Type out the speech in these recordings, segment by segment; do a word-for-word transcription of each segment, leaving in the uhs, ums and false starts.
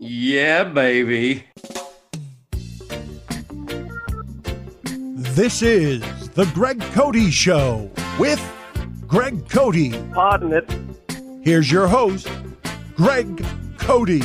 Yeah, baby. This is The Greg Cody Show with Greg Cody. Pardon it. Here's your host, Greg Cody.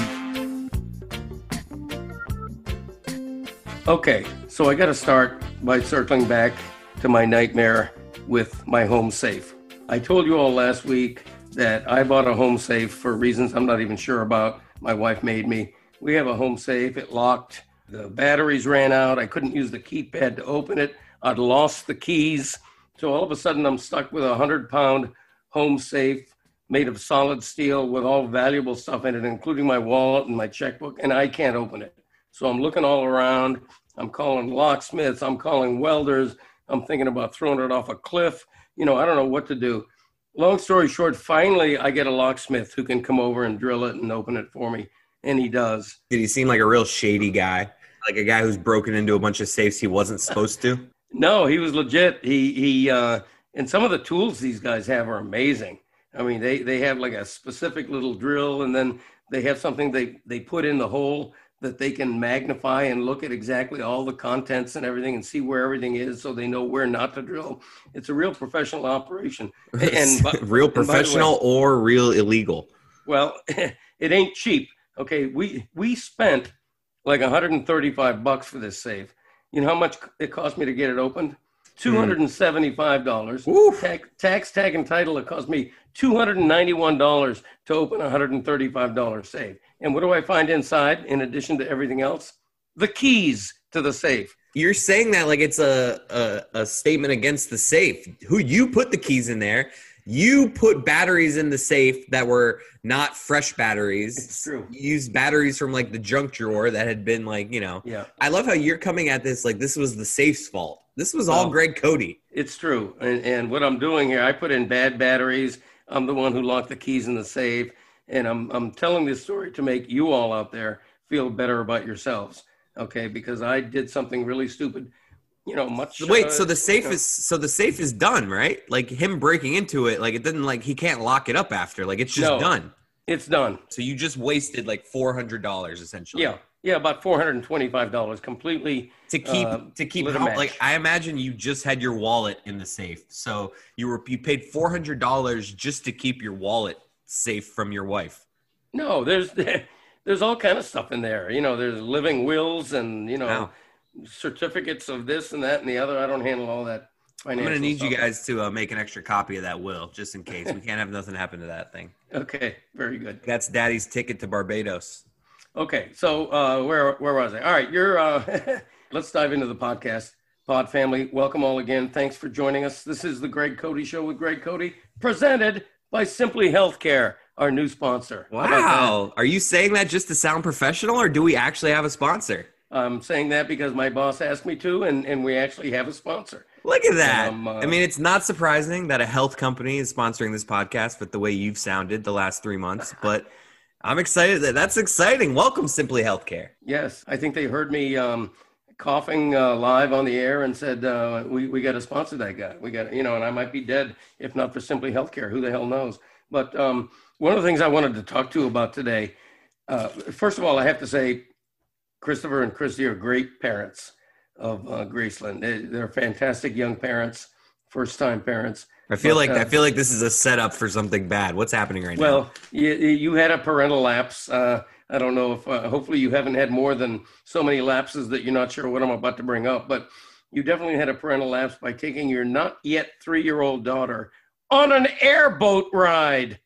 Okay, so I got to start by circling back to my nightmare with my home safe. I told you all last week that I bought a home safe for reasons I'm not even sure about. My wife made me. We have a home safe. It locked. The batteries ran out. I couldn't use the keypad to open it. I'd lost the keys. So all of a sudden, I'm stuck with a hundred-pound home safe made of solid steel with all valuable stuff in it, including my wallet and my checkbook, and I can't open it. So I'm looking all around. I'm calling locksmiths. I'm calling welders. I'm thinking about throwing it off a cliff. You know, I don't know what to do. Long story short, finally, I get a locksmith who can come over and drill it and open it for me, and he does. Did he seem like a real shady guy? Like a guy who's broken into a bunch of safes he wasn't supposed to? No, he was legit. He, he, uh, and some of the tools these guys have are amazing. I mean, they, they have like a specific little drill, and then they have something they, they put in the hole that they can magnify and look at exactly all the contents and everything and see where everything is so they know where not to drill. It's a real professional operation. And by, real professional and way, or real illegal? Well, it ain't cheap. Okay, we we spent like one hundred thirty-five bucks for this safe. You know how much it cost me to get it opened? two hundred seventy-five dollars. Mm. Tax, tax, tag, and title, it cost me two hundred ninety-one dollars to open a one hundred thirty-five dollars safe. And what do I find inside, in addition to everything else? The keys to the safe. You're saying that like it's a, a, a statement against the safe. Who you put the keys in there. You put batteries in the safe that were not fresh batteries. It's true. You used batteries from like the junk drawer that had been like, you know. Yeah. I love how you're coming at this like this was the safe's fault. This was all Oh, Greg Cody. It's true. And, and what I'm doing here, I put in bad batteries. I'm the one who locked the keys in the safe. And I'm I'm telling this story to make you all out there feel better about yourselves. Okay, because I did something really stupid. You know, much. Wait, uh, so the safe you know, is so the safe is done, right? Like him breaking into it, like it didn't like he can't lock it up after. Like it's just No. done. It's done. So you just wasted like four hundred dollars essentially. Yeah, yeah, about four hundred twenty-five dollars completely To keep uh, to keep lit a how, match. like I imagine you just had your wallet in the safe. So you were you paid four hundred dollars just to keep your wallet safe from your wife. No, there's there's all kind of stuff in there. You know, there's living wills and you know Wow. certificates of this and that and the other. I don't handle all that I'm financial. gonna need stuff. you guys to uh, make an extra copy of that will just in case. We can't have nothing happen to that thing. Okay, very good. That's Daddy's ticket to Barbados. Okay, so uh, where where was I? All right, you're. Uh, let's dive into the podcast. Pod family, welcome all again. Thanks for joining us. This is the Greg Cody Show with Greg Cody, presented by Simply Healthcare, our new sponsor. How about that? Wow. Are you saying that just to sound professional or do we actually have a sponsor? I'm saying that because my boss asked me to, and, and we actually have a sponsor. Look at that. Um, uh, I mean, it's not surprising that a health company is sponsoring this podcast with the way you've sounded the last three months, but I'm excited. That That's exciting. Welcome, Simply Healthcare. Yes, I think they heard me um, coughing uh, live on the air and said, uh, we, we got to sponsor that guy. We got, you know, and I might be dead if not for Simply Healthcare. Who the hell knows? But um, one of the things I wanted to talk to you about today, uh, first of all, I have to say, Christopher and Christy are great parents of uh, Graceland. They, they're fantastic young parents, first-time parents. I feel But, like uh, I feel like this is a setup for something bad. What's happening right now? Well, you, you had a parental lapse. Uh, I don't know if, uh, hopefully you haven't had more than so many lapses that you're not sure what I'm about to bring up, but you definitely had a parental lapse by taking your not yet three-year-old daughter on an airboat ride.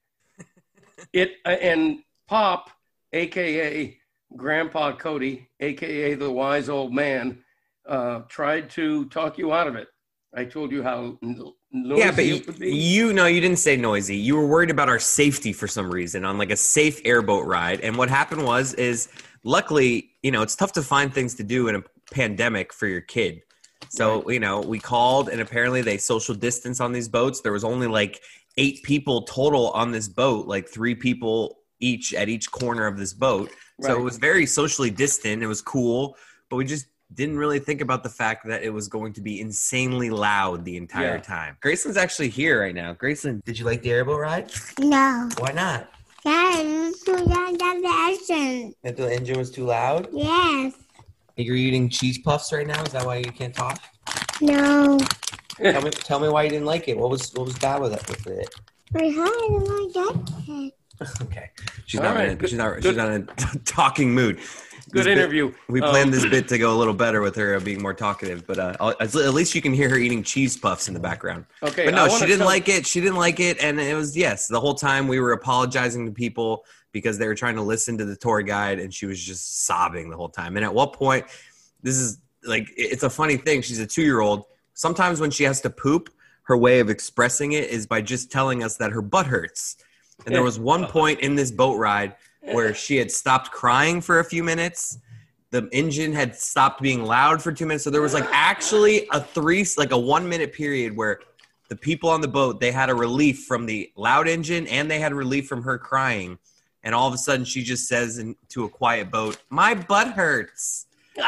It uh, and Pop, A K A Grandpa Cody, A K A the wise old man, uh, tried to talk you out of it. I told you how n- noisy yeah, but it you, would be. you know, you didn't say noisy. You were worried about our safety for some reason on like a safe airboat ride. And what happened was, is luckily, you know, it's tough to find things to do in a pandemic for your kid. So, Right. you know, we called and apparently they social distance on these boats. There was only like eight people total on this boat, like three people each at each corner of this boat. So Right. it was very socially distant. It was cool, but we just didn't really think about the fact that it was going to be insanely loud the entire Yeah. time. Graceland's actually here right now. Graceland, did you like the airboat ride? No, Why not? Dad, it's too loud. That's the engine. That the engine was too loud? Yes. You're eating cheese puffs right now? Is that why you can't talk? No. Tell me, tell me why you didn't like it. What was what was bad with it? With it? My heart and my dad. Okay. She's All not, right, in a, good- she's not good- she's not in a talking mood. Good This bit- interview. we planned Um, this bit to go a little better with her uh, being more talkative, but uh, I'll- at least you can hear her eating cheese puffs in the background. Okay, But I no, wanna she didn't tell- like it. She didn't like it, and it was yes. The whole time we were apologizing to people because they were trying to listen to the tour guide, and she was just sobbing the whole time. And at what point, this is like it's a funny thing. She's a two-year-old. Sometimes when she has to poop, her way of expressing it is by just telling us that her butt hurts. And there was one point in this boat ride where she had stopped crying for a few minutes. The engine had stopped being loud for two minutes. So there was like actually a three, like a one minute period where the people on the boat, they had a relief from the loud engine and they had relief from her crying. And all of a sudden she just says into a quiet boat, "My butt hurts."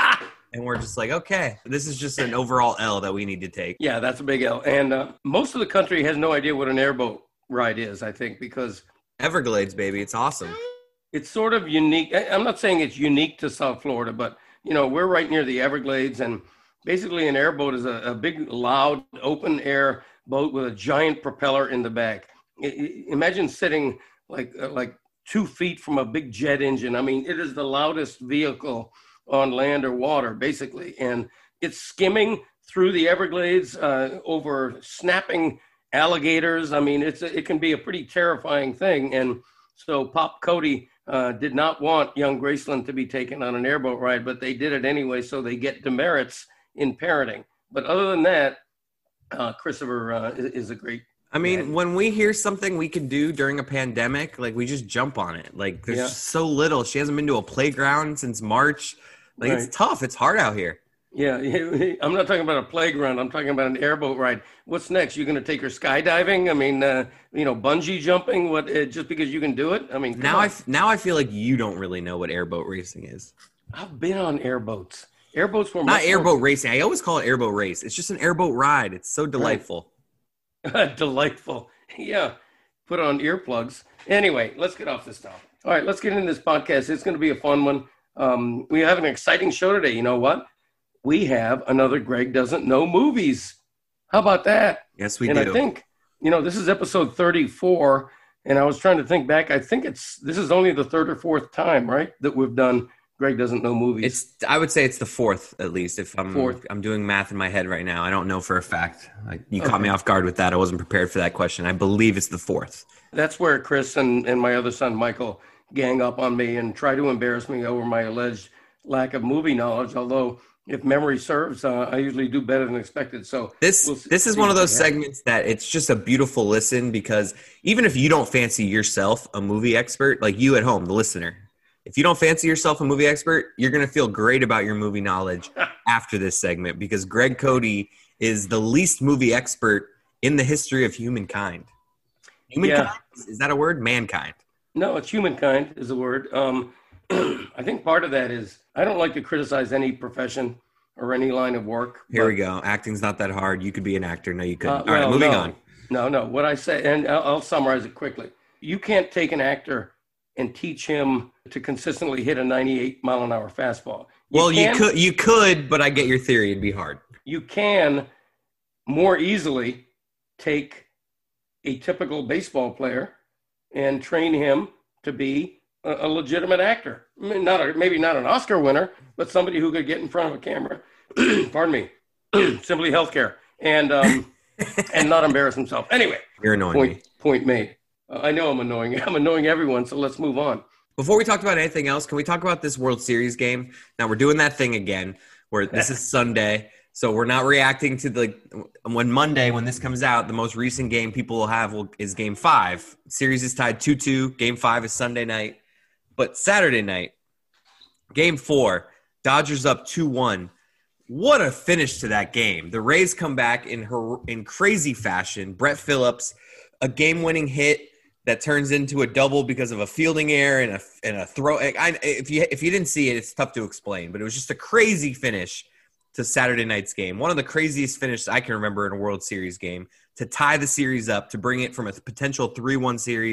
And we're just like, okay, this is just an overall L that we need to take. Yeah, that's a big L. And uh, most of the country has no idea what an airboat ride is, I think, because Everglades, baby. It's awesome. it's sort of unique. I- I'm not saying it's unique to South Florida, but, you know, we're right near the Everglades. And basically an airboat is a, a big, loud, open air boat with a giant propeller in the back. I- I- imagine sitting like uh, like two feet from a big jet engine. I mean, it is the loudest vehicle on land or water, basically. And it's skimming through the Everglades uh, over snapping alligators. I mean, it's a, it can be a pretty terrifying thing. And so Pop Cody uh, did not want young Graceland to be taken on an airboat ride, but they did it anyway, so they get demerits in parenting. But other than that, uh, Christopher uh, is, is a great. I mean, Yeah. when we hear something we can do during a pandemic, like we just jump on it. Like there's Yeah. just so little. She hasn't been to a playground since March. Like Right. it's tough. It's hard out here. Yeah, I'm not talking about a playground. I'm talking about an airboat ride. What's next? You're going to take her skydiving? I mean, uh, you know, bungee jumping? What? Uh, just because you can do it? I mean, come Now on. I f- now I feel like you don't really know what airboat racing is. I've been on airboats. Airboats were Not much more- airboat racing. I always call it airboat race. It's just an airboat ride. It's so delightful. Delightful. Yeah. Put on earplugs. Anyway, let's get off this topic. All right, let's get into this podcast. It's going to be a fun one. Um, we have an exciting show today. You know what? We have another Greg Doesn't Know Movies. How about that? Yes, we and do. I think, you know, this is episode thirty-four. And I was trying to think back. I think it's, this is only the third or fourth time, right, that we've done Greg Doesn't Know Movies. It's. I would say it's the fourth, at least. If I'm, Fourth. I'm doing math in my head right now. I don't know for a fact. I, you caught Okay. me off guard with that. I wasn't prepared for that question. I believe it's the fourth. That's where Chris and, and my other son, Michael, gang up on me and try to embarrass me over my alleged lack of movie knowledge. Although, if memory serves, uh, I usually do better than expected. So This we'll see- this is see one of what those we have. segments that it's just a beautiful listen because even if you don't fancy yourself a movie expert, like you at home, the listener, if you don't fancy yourself a movie expert, you're going to feel great about your movie knowledge after this segment because Greg Cody is the least movie expert in the history of humankind. Humankind? Is that a word? Mankind. No, it's humankind is the word. Um, I think part of that is I don't like to criticize any profession or any line of work. Here but- we go. Acting's not that hard. You could be an actor. No, you couldn't. Uh, All right, well, moving no. on. No, no. What I say, and I'll, I'll summarize it quickly. You can't take an actor and teach him to consistently hit a ninety-eight mile an hour fastball. Well, you can- could, you could, but I get your theory. It'd be hard. You can more easily take a typical baseball player and train him to be a, a legitimate actor. I mean, not a, maybe not an Oscar winner, but somebody who could get in front of a camera. Pardon me. Simply healthcare and um, and not embarrass himself. Anyway, You're annoying me. point point made. Uh, I know I'm annoying. I'm annoying everyone. So let's move on. Before we talk about anything else, can we talk about this World Series game? Now we're doing that thing again where this is Sunday. So we're not reacting to the when Monday, when this comes out, the most recent game people will have will, is game five. Series is tied two two. Game five is Sunday night. But Saturday night, game four, Dodgers up two one. What a finish to that game. The Rays come back in her in crazy fashion. Brett Phillips, a game-winning hit that turns into a double because of a fielding error and a and a throw. I, if you if you didn't see it, it's tough to explain, but it was just a crazy finish to Saturday night's game. One of the craziest finishes I can remember in a World Series game to tie the series up, to bring it from a potential three one series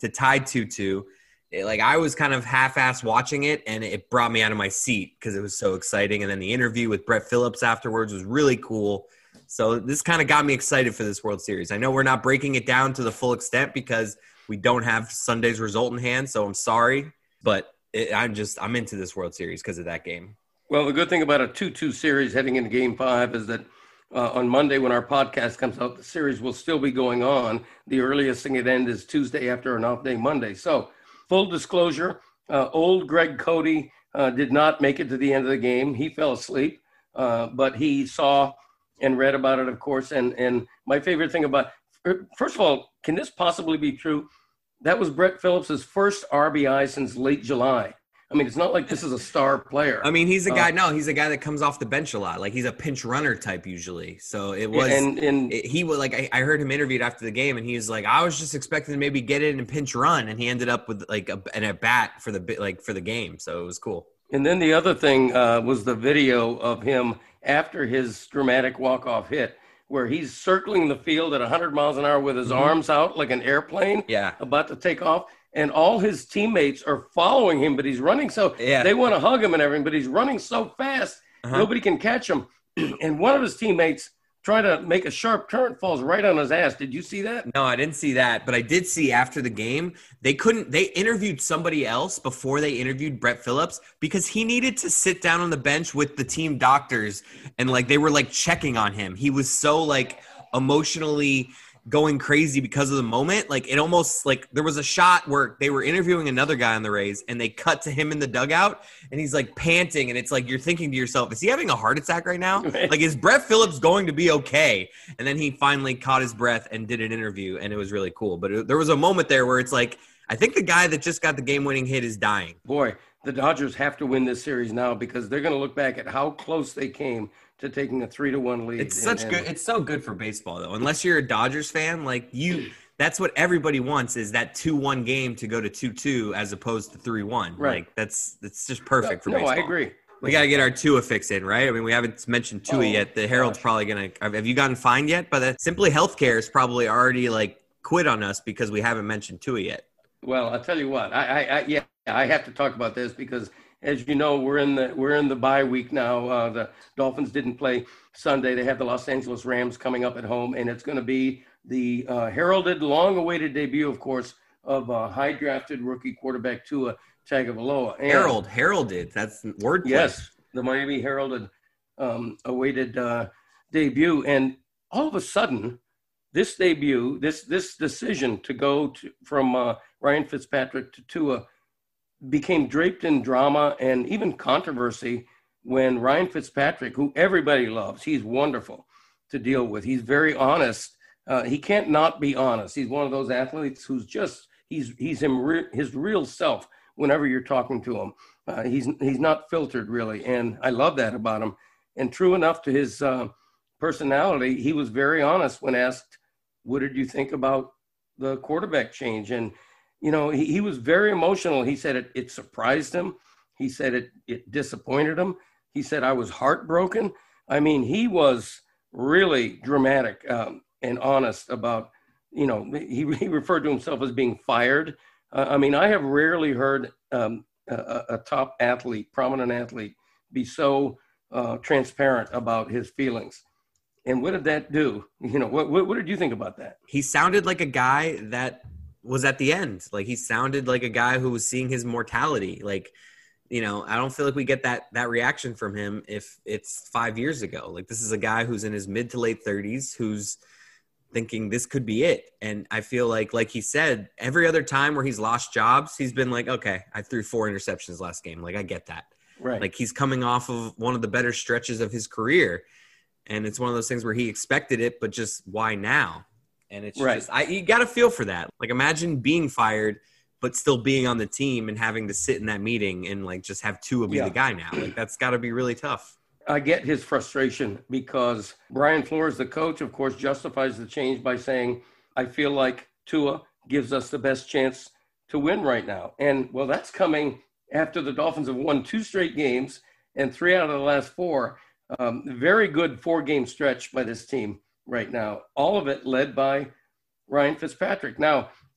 to tie two two. Like I was kind of half-assed watching it, and it brought me out of my seat because it was so exciting. And then the interview with Brett Phillips afterwards was really cool. So this kind of got me excited for this World Series. I know we're not breaking it down to the full extent because we don't have Sunday's result in hand, so I'm sorry. But it, I'm just I'm into this World Series because of that game. Well, the good thing about a two two series heading into Game five is that uh, on Monday when our podcast comes out, the series will still be going on. The earliest thing it ends is Tuesday after an off day Monday. So full disclosure, uh, old Greg Cody uh, did not make it to the end of the game. He fell asleep, uh, but he saw and read about it, of course. And, and my favorite thing about, first of all, can this possibly be true? That was Brett Phillips' first R B I since late July. I mean, it's not like this is a star player. I mean, he's a guy. Uh, no, he's a guy that comes off the bench a lot. Like he's a pinch runner type usually. So it was. And, and it, he was like I, I heard him interviewed after the game, and he was like, I was just expecting to maybe get in and pinch run, and he ended up with like a, an at bat for the like for the game. So it was cool. And then the other thing uh, was the video of him after his dramatic walk off hit, where he's circling the field at one hundred miles an hour with his mm-hmm. arms out like an airplane, yeah, about to take off. And all his teammates are following him, but he's running so yeah. they want to hug him and everything, but he's running so fast, uh-huh. nobody can catch him. And one of his teammates trying to make a sharp turn falls right on his ass. Did you see that? No, I didn't see that, but I did see after the game, they couldn't, they interviewed somebody else before they interviewed Brett Phillips because he needed to sit down on the bench with the team doctors and like, they were like checking on him. He was so like emotionally going crazy because of the moment. Like it almost like there was a shot where they were interviewing another guy on the Rays and they cut to him in the dugout and he's like panting. And it's like, you're thinking to yourself, is he having a heart attack right now? Like, is Brett Phillips going to be okay? And then he finally caught his breath and did an interview and it was really cool. But it, there was a moment there where it's like, I think the guy that just got the game winning hit is dying. Boy, the Dodgers have to win this series now because they're going to look back at how close they came to taking a three to one lead. It's such and, good. It's so good for baseball though. Unless you're a Dodgers fan, like you, that's what everybody wants is that two one game to go to two two as opposed to three one. Right. Like that's, that's just perfect for no, baseball. I agree. We got to get our Tua fix in, right? I mean, we haven't mentioned Tua oh, yet. The Herald's gosh. probably going to, have you gotten fined yet? But the Simply Healthcare is probably already like quit on us because we haven't mentioned Tua yet. Well, I'll tell you what, I, I, I yeah, I have to talk about this because as you know, we're in the we're in the bye week now. Uh, the Dolphins didn't play Sunday. They have the Los Angeles Rams coming up at home, and it's going to be the uh, heralded, long-awaited debut, of course, of uh, high-drafted rookie quarterback Tua Tagovailoa. And, Herald, heralded. That's wordplay. Yes, the Miami heralded, um, awaited uh, debut, and all of a sudden, this debut, this this decision to go to, from uh, Ryan Fitzpatrick to Tua became draped in drama and even controversy when Ryan Fitzpatrick, who everybody loves, he's wonderful to deal with. He's very honest. Uh, he can't not be honest. He's one of those athletes who's just, he's he's him re- his real self whenever you're talking to him. Uh, he's he's not filtered really, and I love that about him. And true enough to his uh, personality, he was very honest when asked, what did you think about the quarterback change? And you know, he, he was very emotional. He said it, it surprised him. He said it, it disappointed him. He said, I was heartbroken. I mean, he was really dramatic um, and honest about, you know, he, he referred to himself as being fired. Uh, I mean, I have rarely heard um, a, a top athlete, prominent athlete, be so uh, transparent about his feelings. And what did that do? You know, what, what, what did you think about that? He sounded like a guy that was at the end. Like he sounded like a guy who was seeing his mortality. Like, you know, I don't feel like we get that, that reaction from him if it's five years ago. Like this is a guy who's in his mid to late thirties, who's thinking this could be it. And I feel like, like he said, every other time where he's lost jobs, he's been like, okay, I threw four interceptions last game. Like I get that. Right. Like he's coming off of one of the better stretches of his career. And it's one of those things where he expected it, but just why now? And it's right. just, I, you got to feel for that. Like imagine being fired, but still being on the team and having to sit in that meeting and like just have Tua be yeah. the guy now. Like that's got to be really tough. I get his frustration because Brian Flores, the coach, of course, justifies the change by saying, I feel like Tua gives us the best chance to win right now. And well, that's coming after the Dolphins have won two straight games and three out of the last four. Um, very good four-game stretch by this team right now. All of it led by Ryan Fitzpatrick. Now,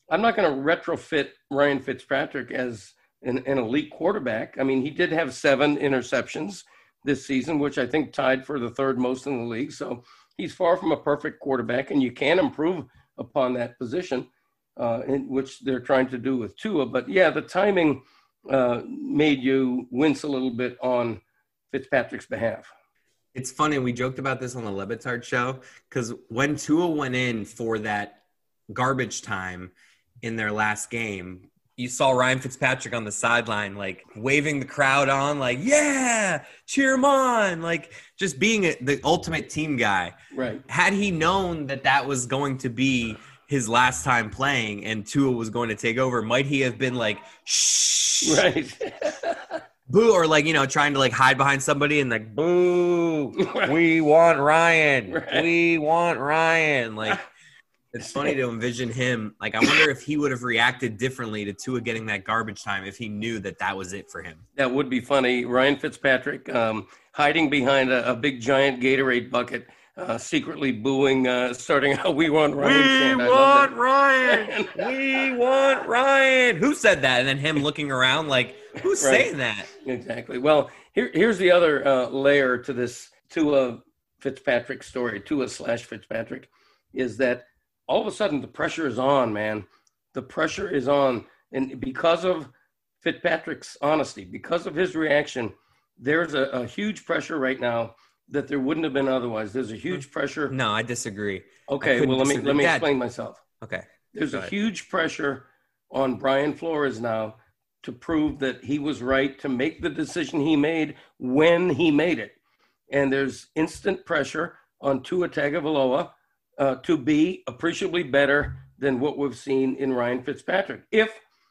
I'm not going to retrofit Ryan Fitzpatrick as an, an elite quarterback. I mean, he did have seven interceptions this season, which I think tied for the third most in the league. So he's far from a perfect quarterback, and you can improve upon that position, uh, in which they're trying to do with Tua. But yeah, the timing uh, made you wince a little bit on Fitzpatrick's behalf. It's funny. We joked about this on the Le Batard show because when Tua went in for that garbage time in their last game, you saw Ryan Fitzpatrick on the sideline, like waving the crowd on, like, yeah, cheer him on, like just being a, the ultimate team guy. Right. Had he known that that was going to be his last time playing and Tua was going to take over, might he have been like, shh, right. boo, or like, you know, trying to like hide behind somebody and like, boo, right. we want Ryan, right. we want Ryan, like. It's funny to envision him. Like, I wonder if he would have reacted differently to Tua getting that garbage time if he knew that that was it for him. That would be funny. Ryan Fitzpatrick um, hiding behind a, a big, giant Gatorade bucket, uh, secretly booing, uh, starting out, we want Ryan. We want Ryan. we want Ryan. Who said that? And then him looking around like, who's right. saying that? Exactly. Well, here, here's the other uh, layer to this Tua Fitzpatrick story, Tua slash Fitzpatrick, is that all of a sudden the pressure is on, man. The pressure is on. And because of Fitzpatrick's honesty, because of his reaction, there's a, a huge pressure right now that there wouldn't have been otherwise. There's a huge pressure. No, I disagree. Okay, I well, let me disagree. let me Dad. explain myself. Okay. There's a huge pressure on Brian Flores now to prove that he was right to make the decision he made when he made it. And there's instant pressure on Tua Tagovailoa Uh, to be appreciably better than what we've seen in Ryan Fitzpatrick. If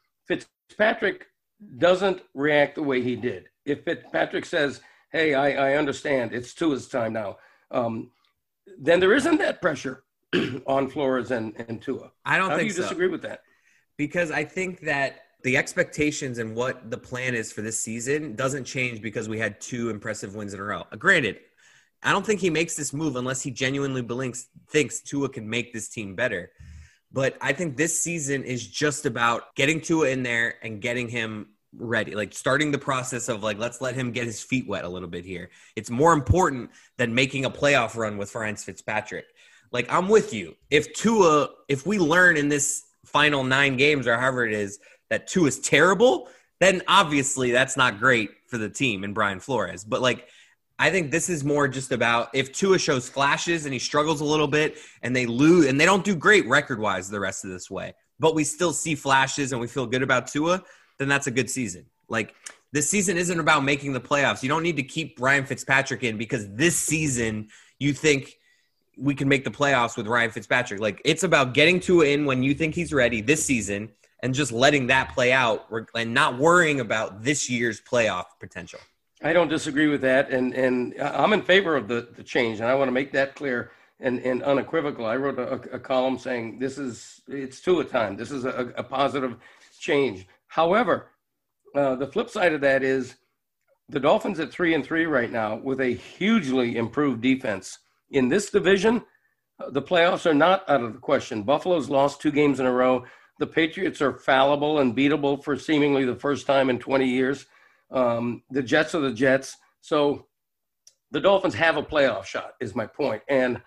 Fitzpatrick doesn't react the way he did, if Fitzpatrick says, hey, I, I understand, it's Tua's time now, um, then there isn't that pressure on Flores and, and Tua. I don't How think do you so. disagree with that? Because I think that the expectations and what the plan is for this season doesn't change because we had two impressive wins in a row. Granted, I don't think he makes this move unless he genuinely believes, thinks Tua can make this team better. But I think this season is just about getting Tua in there and getting him ready, like starting the process of like, let's let him get his feet wet a little bit here. It's more important than making a playoff run with Ryan Fitzpatrick. Like, I'm with you. If Tua, if we learn in this final nine games or however it is that Tua is terrible, then obviously that's not great for the team and Brian Flores. But like, I think this is more just about if Tua shows flashes and he struggles a little bit and they lose and they don't do great record-wise the rest of this way, but we still see flashes and we feel good about Tua, then that's a good season. Like, this season isn't about making the playoffs. You don't need to keep Ryan Fitzpatrick in because this season you think we can make the playoffs with Ryan Fitzpatrick. Like, it's about getting Tua in when you think he's ready this season and just letting that play out and not worrying about this year's playoff potential. I don't disagree with that, and and I'm in favor of the, the change, and I want to make that clear and, and unequivocal. I wrote a, a column saying this is it's Tua time. This is a, a positive change. However, uh, the flip side of that is the Dolphins at three and three right now with a hugely improved defense in this division. The playoffs are not out of the question. Buffalo's lost two games in a row. The Patriots are fallible and beatable for seemingly the first time in twenty years. Um, the Jets are the Jets. So the Dolphins have a playoff shot is my point. And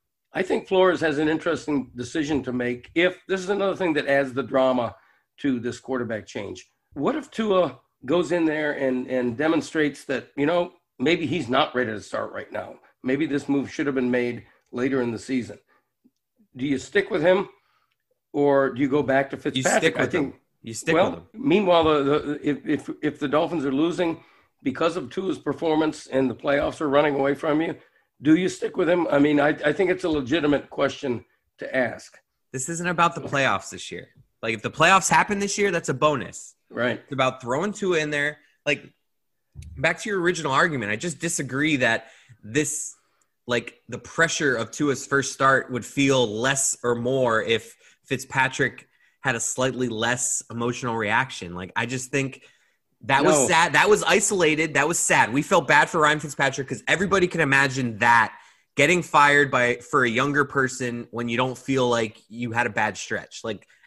I think Flores has an interesting decision to make. If this is another thing that adds the drama to this quarterback change. What if Tua goes in there and, and demonstrates that, you know, maybe he's not ready to start right now. Maybe this move should have been made later in the season. Do you stick with him or do you go back to Fitzpatrick? You stick with I think, him. You stick well, with him. Meanwhile, the, the, if, if if the Dolphins are losing because of Tua's performance and the playoffs are running away from you, do you stick with him? I mean, I, I think it's a legitimate question to ask. This isn't about the playoffs this year. Like, if the playoffs happen this year, that's a bonus. Right. It's about throwing Tua in there. Like, back to your original argument, I just disagree that this, like, the pressure of Tua's first start would feel less or more if Fitzpatrick had a slightly less emotional reaction. Like, I just think that no. was sad. That was isolated. That was sad. We felt bad for Ryan Fitzpatrick because everybody can imagine that getting fired by for a younger person when you don't feel like you had a bad stretch. Like,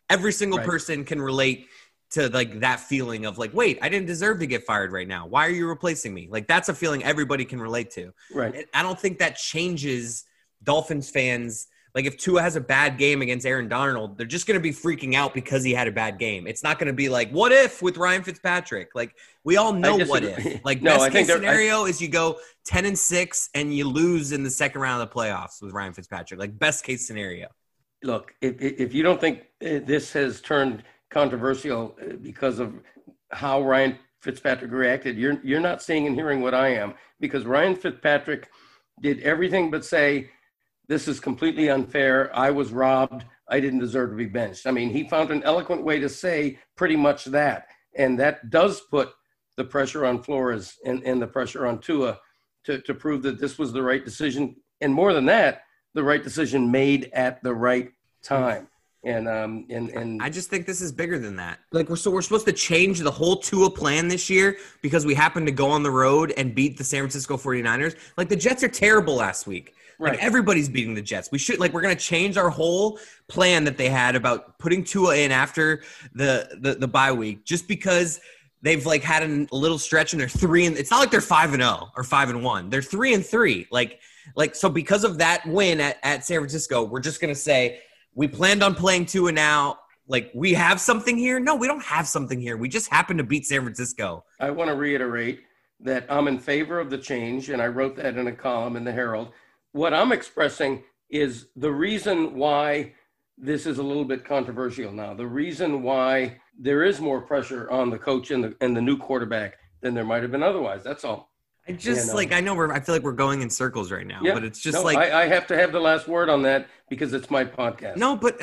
Every single Right. person can relate to like that feeling of like, wait, I didn't deserve to get fired right now. Why are you replacing me? Like that's a feeling everybody can relate to. Right. And I don't think that changes Dolphins fans. Like if Tua has a bad game against Aaron Donald, they're just going to be freaking out because he had a bad game. It's not going to be like, what if with Ryan Fitzpatrick? Like we all know what if. Like No, I best think case they're- scenario is you go ten and six and you lose in the second round of the playoffs with Ryan Fitzpatrick. Like best case scenario. Look, if, if you don't think uh, this has turned controversial uh, because of how Ryan Fitzpatrick reacted, you're you're not seeing and hearing what I am, because Ryan Fitzpatrick did everything but say, this is completely unfair. I was robbed. I didn't deserve to be benched. I mean, he found an eloquent way to say pretty much that. And that does put the pressure on Flores and, and the pressure on Tua to, to prove that this was the right decision. And more than that, the right decision made at the right time. And um and and I just think this is bigger than that. Like we're so we're supposed to change the whole Tua plan this year because we happened to go on the road and beat the San Francisco forty-niners. Like the Jets are terrible last week. Like Right. everybody's beating the Jets. We should like we're gonna change our whole plan that they had about putting Tua in after the the, the bye week just because they've like had a little stretch and they're three and it's not like they're five and oh or five and one. They're three and three. Like like so because of that win at, at San Francisco, we're just gonna say we planned on playing Tua now. Like, we have something here? No, we don't have something here. We just happened to beat San Francisco. I want to reiterate that I'm in favor of the change, and I wrote that in a column in the Herald. What I'm expressing is the reason why this is a little bit controversial now, the reason why there is more pressure on the coach and the, and the new quarterback than there might have been otherwise. That's all. I just, Yeah, no. like, I know we're, I feel like we're going in circles right now, Yeah. but it's just No, like, I, I have to have the last word on that because it's my podcast. no, but,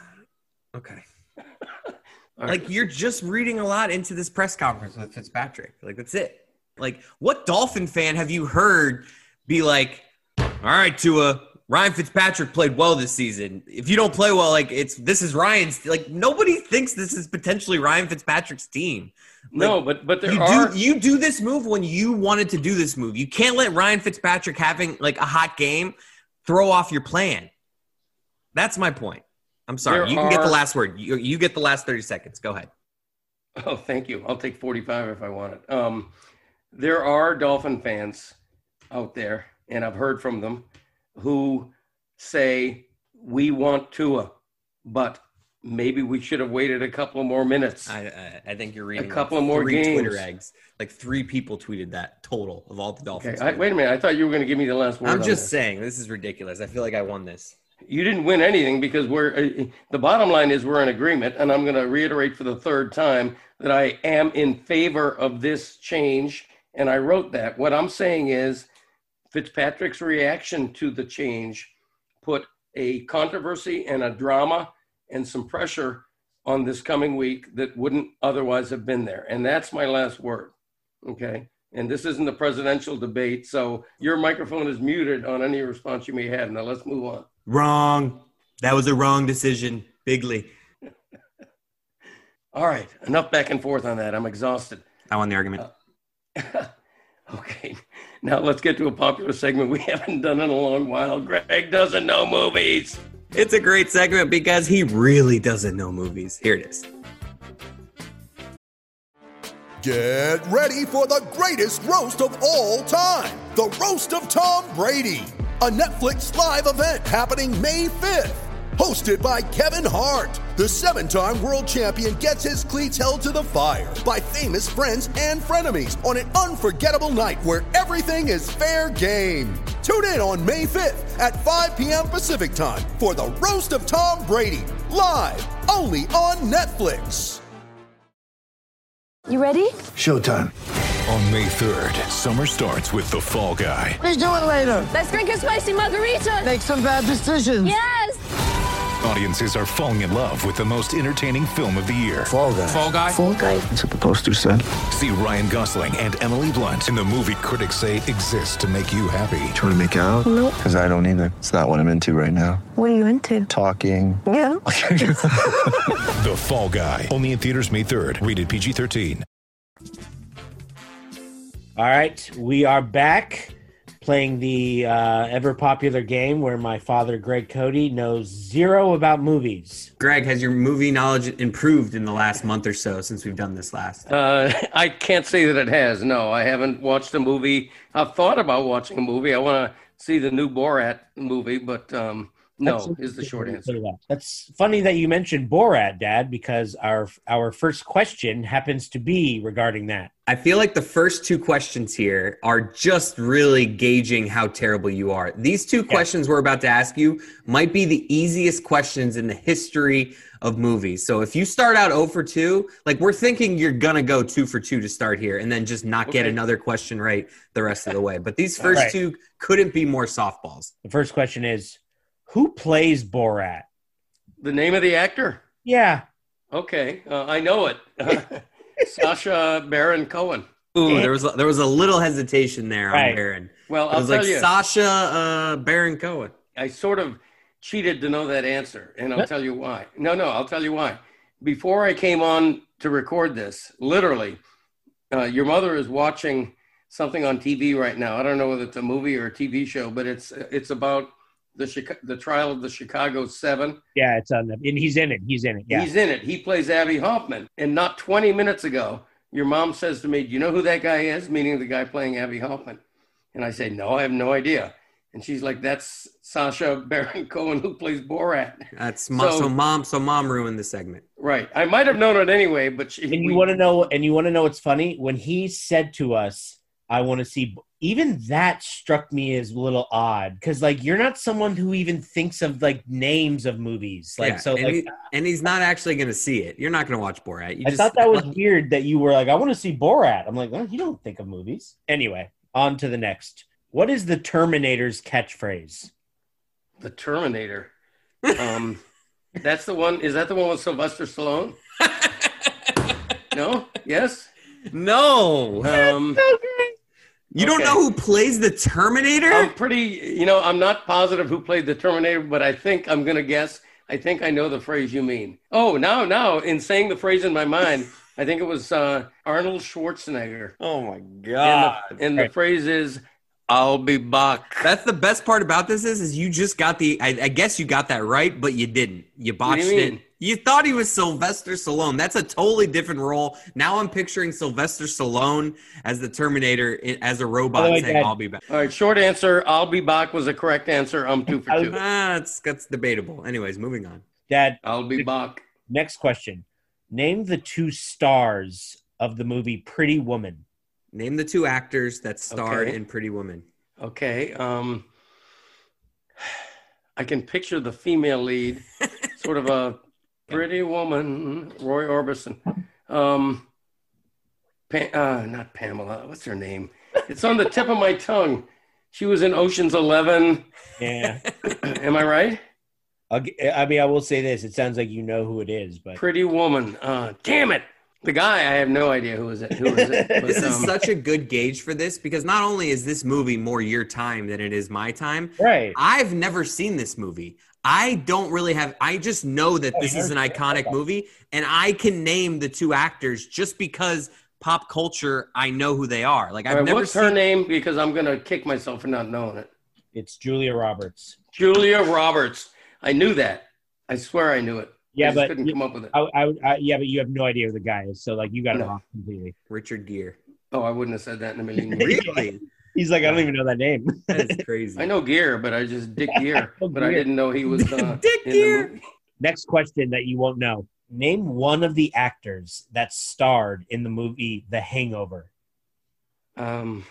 okay. All right. Like, you're just reading a lot into this press conference with Fitzpatrick. Like, that's it. Like, what Dolphin fan have you heard be like, all right, Tua, Ryan Fitzpatrick played well this season. If you don't play well, like, it's this is Ryan's. Like, nobody thinks this is potentially Ryan Fitzpatrick's team. Like, no, but but there you are do you do this move when you wanted to do this move. You can't let Ryan Fitzpatrick having, like, a hot game throw off your plan. That's my point. I'm sorry. There you can get the are- last word. You, you get the last thirty seconds. Go ahead. Oh, thank you. I'll take forty-five if I want it. Um, there are Dolphin fans out there, and I've heard from them, who say, we want Tua, but maybe we should have waited a couple of more minutes. I I, I think you're reading couple like of more three games. Twitter eggs. Like three people tweeted that total of all the Dolphins. Okay, I, wait a minute. I thought you were going to give me the last word. I'm on just this. saying this is ridiculous. I feel like I won this. You didn't win anything because we're uh, the bottom line is we're in agreement, and I'm going to reiterate for the third time that I am in favor of this change, and I wrote that. What I'm saying is Fitzpatrick's reaction to the change put a controversy and a drama and some pressure on this coming week that wouldn't otherwise have been there, and that's my last word. Okay. And this isn't a presidential debate, so your microphone is muted on any response you may have. Now let's move on. Wrong. That was a wrong decision. Bigly. All right, enough back and forth on that. I'm exhausted. I won the argument. Okay, now let's get to a popular segment we haven't done in a long while. Greg doesn't know movies. It's a great segment because he really doesn't know movies. Here it is. Get ready for the greatest roast of all time, the Roast of Tom Brady, a Netflix live event happening May fifth. Hosted by Kevin Hart, the seven-time world champion gets his cleats held to the fire by famous friends and frenemies on an unforgettable night where everything is fair game. Tune in on May fifth at five p.m. Pacific time for the Roast of Tom Brady, live only on Netflix. You ready? Showtime. On May third, summer starts with The Fall Guy. Let's do it later. Let's drink a spicy margarita. Make some bad decisions. Yes. Audiences are falling in love with the most entertaining film of the year. Fall guy. Fall Guy? Fall guy. That's what the poster said. See Ryan Gosling and Emily Blunt in the movie critics say exists to make you happy. Trying to make it out? Nope. Because I don't either. It's not what I'm into right now. What are you into? Talking. Yeah. The Fall Guy. Only in theaters May third. Rated P G thirteen. All right, we are back. playing the uh, ever popular game where my father, Greg Cody, knows zero about movies. Greg, has your movie knowledge improved in the last month or so since we've done this last? Uh, I can't say that it has. No, I haven't watched a movie. I've thought about watching a movie. I want to see the new Borat movie, but um, no, That's is the short answer. That. That's funny that you mentioned Borat, Dad, because our our first question happens to be regarding that. I feel like the first two questions here are just really gauging how terrible you are. These two questions we're about to ask you might be the easiest questions in the history of movies. So if you start out zero for two, like we're thinking you're going to go two for two to start here and then just not get Okay. another question right the rest of the way. But these first Right. two couldn't be more softballs. The first question is, who plays Borat? The name of the actor? Yeah. Okay, uh, I know it. Sacha Baron Cohen. Ooh, there was a, there was a little hesitation there on Right. Baron. Well, It I'll was tell like you, Sasha uh, Baron Cohen. I sort of cheated to know that answer, and I'll What? tell you why. No, no, I'll tell you why. Before I came on to record this, literally, uh, your mother is watching something on T V right now. I don't know whether it's a movie or a T V show, but it's it's about the Chica- the trial of the Chicago Seven. Yeah, it's on the, and he's in it. He's in it. Yeah. He's in it. He plays Abby Hoffman. And not twenty minutes ago, your mom says to me, "Do you know who that guy is?" Meaning the guy playing Abby Hoffman. And I say, "No, I have no idea." And she's like, "That's Sacha Baron Cohen who plays Borat." That's mo- so, So- mom. So mom ruined the segment. Right. I might have known it anyway, but she. And you we- want to know, and you want to know what's funny? When he said to us, "I want to see," even that struck me as a little odd because, like, you're not someone who even thinks of like names of movies. Like, Yeah, so, and, like, he- and he's not actually going to see it. You're not going to watch Borat. You I just, thought that was weird that you were like, "I want to see Borat." I'm like, "Well, you don't think of movies." Anyway, on to the next. What is the Terminator's catchphrase? The Terminator. Um, that's the one. Is that the one with Sylvester Stallone? No? Yes? no. Um, You don't okay. know who plays the Terminator? I'm pretty, you know, I'm not positive who played the Terminator, but I think I'm going to guess. I think I know the phrase you mean. Oh, now, now, in saying the phrase in my mind, I think it was uh, Arnold Schwarzenegger. oh my And god! the, and the phrase is, "I'll be back." That's the best part about this is, is you just got the. I, I guess you got that right, but you didn't. You What do botched you it. mean? You thought he was Sylvester Stallone. That's a totally different role. Now I'm picturing Sylvester Stallone as the Terminator i- as a robot By the way, saying, Dad- "I'll be back." All right, short answer, "I'll be back" was the correct answer. I'm two for I two. was- Ah, that's that's debatable. Anyways, moving on. Dad, I'll be back. next question. Name the two stars of the movie Pretty Woman. Name the two actors that starred Okay. in Pretty Woman. Okay. Um, I can picture the female lead, sort of a pretty woman, Roy Orbison. Um, pa- uh, not Pamela. What's her name? It's on the tip of my tongue. She was in Ocean's Eleven. Yeah. Am I right? I'll g- I mean, I will say this. It sounds like you know who it is, but Pretty woman. Uh, damn it. The guy, I have no idea who is it. Who is it? But, This is um, such a good gauge for this because not only is this movie more your time than it is my time, right. I've never seen this movie. I don't really have, I just know that this is an iconic movie and I can name the two actors just because pop culture, I know who they are. Like I've all right, never what's seen her name? Because I'm going to kick myself for not knowing it. It's Julia Roberts. Julia Roberts. I knew that. I swear I knew it. Yeah, I just but couldn't come up with it. I, I, I, yeah, but you have no idea who the guy is. So like, you got it No. off completely. Richard Gere. Oh, I wouldn't have said that in a million years. Really? He's like, I don't even know that name. That is crazy. I know Gear, but I just Dick Gear, Oh, but I Gear. didn't know he was uh, Dick in Gear. the movie. Next question that you won't know. Name one of the actors that starred in the movie The Hangover. Um,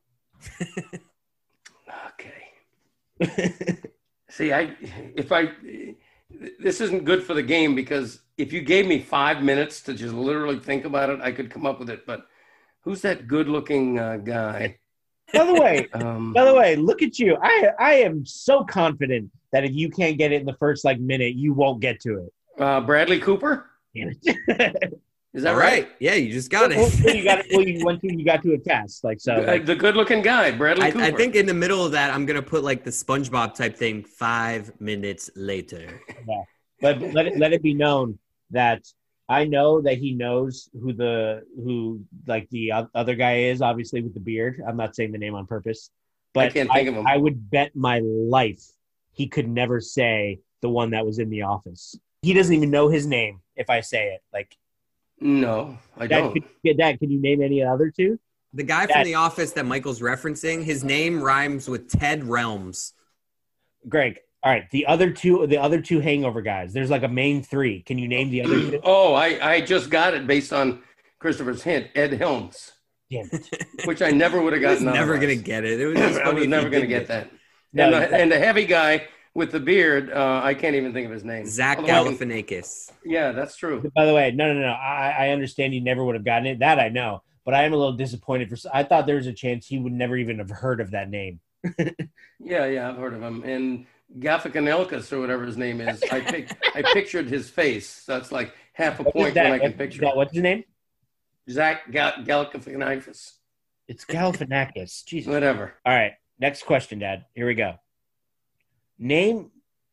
okay. See, I if I this isn't good for the game because if you gave me five minutes to just literally think about it, I could come up with it. But who's that good-looking uh, guy? By the way, Um, by the way, look at you. I I am so confident that if you can't get it in the first like minute, you won't get to it. uh, Bradley Cooper. Damn it. Is that All right? right. Yeah, you just got well, it. you got it. Well, you went to you got to a test, like so. Uh, Like, the good-looking guy, Bradley I, Cooper. I think in the middle of that, I'm going to put like the SpongeBob type thing five minutes later. but let it let it be known that I know that he knows who the who like the o- other guy is. Obviously, with the beard. I'm not saying the name on purpose. But can't think of him. I would bet my life he could never say the one that was in The Office. He doesn't even know his name if I say it. Like, No, I Dad, don't. could, Dad, can you name any other two? The guy Dad. from The Office that Michael's referencing, his name rhymes with Ted Relms. Greg. All right, the other two, the other two Hangover guys. There's like a main three. Can you name the other two? Oh, I, I just got it based on Christopher's hint. Ed Helms, Damn it. which I never would have I was gotten. never otherwise. going to get it. It was just I funny was if never you going to did get it. that. No, and, you- the, and the heavy guy with the beard, uh, I can't even think of his name. Zach Although I can- Galifianakis. Yeah, that's true. By the way, no, no, no. I, I understand you never would have gotten it. That I know. But I am a little disappointed. For I thought there was a chance he would never even have heard of that name. Yeah, yeah, I've heard of him. And Galifianakis or whatever his name is, I pic- I pictured his face. That's like half a What is point that? when I can What- picture that- it. What's his name? Zach Gal- Galifianakis. It's Galifianakis. Jesus. Whatever. All right. Next question, Dad. Here we go. Name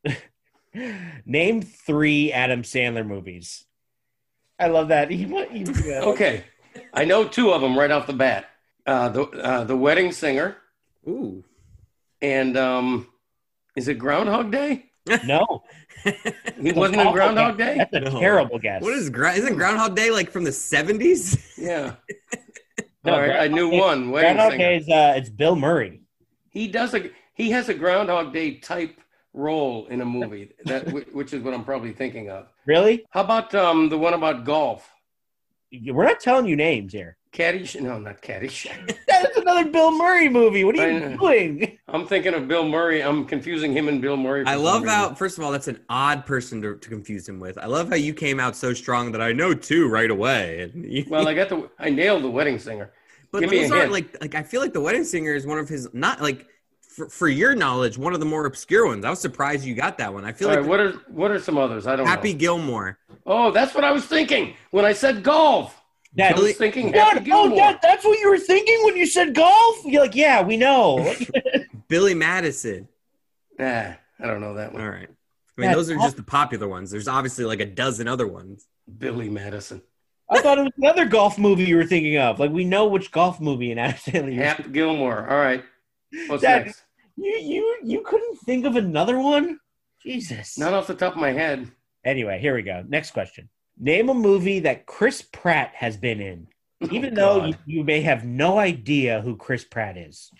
name three Adam Sandler movies. I love that. He, he, yeah. Okay, I know two of them right off the bat. Uh, the uh, the Wedding Singer Ooh. and um, is it Groundhog Day? No. He wasn't in Groundhog Day. That's a No. terrible guess. What is gra- isn't Groundhog Day like from the seventies? Yeah. No, All right, I knew Groundhog Day- one. Wedding Groundhog Singer. Day is uh, it's Bill Murray. He does a he has a Groundhog Day type role in a movie that wh- which is what I'm probably thinking of. Really? How about um the one about golf? We're not telling you names here. Caddyshack? No, not Caddyshack. That's another Bill Murray movie. What are I you know. doing? I'm thinking of Bill Murray. I'm confusing him and Bill Murray. for I some love reason. how, first of all, that's an odd person to, to confuse him with. I love how you came out so strong that I know two right away. And you- Well, I got the I nailed the Wedding Singer. but give me those a aren't hint. like, like, I feel like The Wedding Singer is one of his, not like, for, for your knowledge, one of the more obscure ones. I was surprised you got that one. I feel All like right, what are what are some others? I don't Happy know. Gilmore. Oh, that's what I was thinking when I said golf. Dad, I was thinking Dad, Happy oh, Gilmore. Dad, that's what you were thinking when you said golf? You're like, yeah, we know. Billy Madison. Nah, I don't know that one. All right. I mean, Yeah, those are golf- just the popular ones. There's obviously like a dozen other ones. Billy Madison. I thought it was another golf movie you were thinking of. Like, we know which golf movie in Adam Sandler you're Happy Gilmore. All right. What's Dad, next? You you you couldn't think of another one? Jesus. Not off the top of my head. Anyway, here we go. Next question. Name a movie that Chris Pratt has been in, even Oh, though God. you, you may have no idea who Chris Pratt is.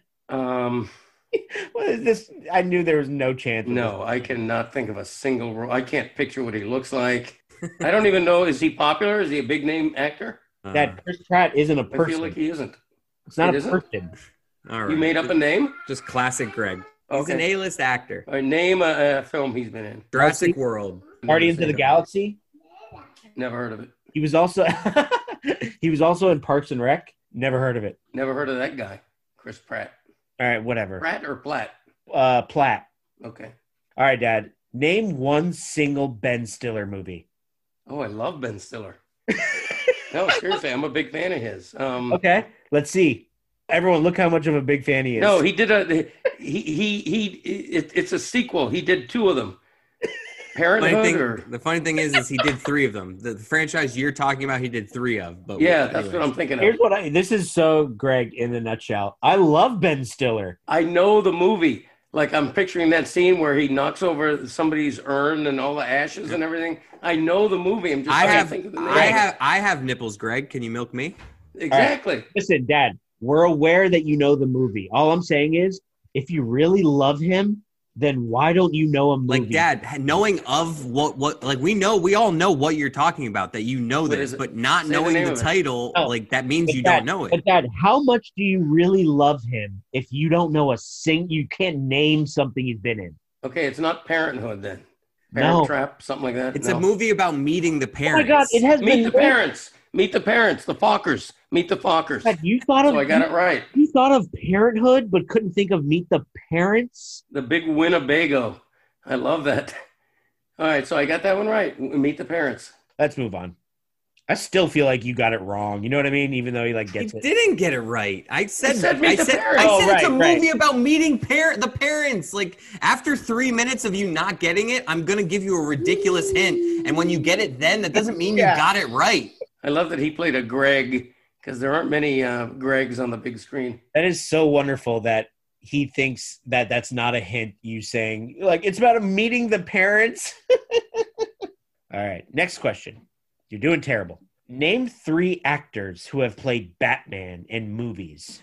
Um, What is this? I knew there was no chance. of no, I cannot think of a single role. I can't picture what he looks like. I don't even know. Is he popular? Is he a big name actor? this. Uh, That Chris Pratt isn't a I person. feel like he isn't. It's not it a isn't? person. all right. You made up a name? Just classic Greg. He's an Okay. A-list actor. All right, name a, a film he's been in. Jurassic Marcy? World. Guardians Never of the seen it. Galaxy. Never heard of it. He was also he was also in Parks and Rec. Never heard of it. Never heard of that guy. Chris Pratt. All right, whatever. Pratt or Platt? Uh, Platt. Okay. All right, Dad. Name one single Ben Stiller movie. Oh, I love Ben Stiller. No, seriously, I'm a big fan of his. Um, Okay, let's see. Everyone, look how much of a big fan he is. No, he did a he he he. It, it's a sequel. He did two of them. Funny Parenthood, thing, or the funny thing is, is he did three of them. The, the franchise you're talking about, he did three of. But yeah, that's anyways. what I'm thinking Here's of. what I. This is so Greg in a nutshell. I love Ben Stiller. I know the movie. Like I'm picturing that scene where he knocks over somebody's urn and all the ashes and everything. I know the movie. I'm just I trying have, to think of the name. I have, I have nipples. Greg, can you milk me? exactly. Listen, Dad. We're aware that you know the movie. All I'm saying is, if you really love him, then why don't you know a movie? Like, Dad, knowing of what, what, like, we know, we all know what you're talking about, that you know What this, is it? but not Say the knowing name the, of it. title, Oh, like, that means But you Dad, don't know it. But Dad, how much do you really love him if you don't know a sing? You can't name something he's been in. Okay, it's not Parenthood then. Parent No. Trap, something like that. It's No. a movie about meeting the Oh parents. my God! It has Meet been. the Parents. Meet the Parents. The Fockers. Meet the Fockers. Dad, you thought of. So I got it right. You thought of Parenthood, but couldn't think of Meet the Parents. The Big Winnebago. I love that. All right, so I got that one right. Meet the Parents. Let's move on. I still feel like you got it wrong. You know what I mean? Even though he like He gets it. didn't get it right. I said, I said meet I the said, parents. I Oh, said it's a right, right. movie about meeting parent the parents. Like, after three minutes of you not getting it, I'm gonna give you a ridiculous hint, and when you get it, then that doesn't mean Yeah. you got it right. I love that he played a Greg because there aren't many uh, Gregs on the big screen. That is so wonderful that he thinks that that's not a hint. You saying like it's about meeting the parents. All right, next question. You're doing terrible. Name three actors who have played Batman in movies.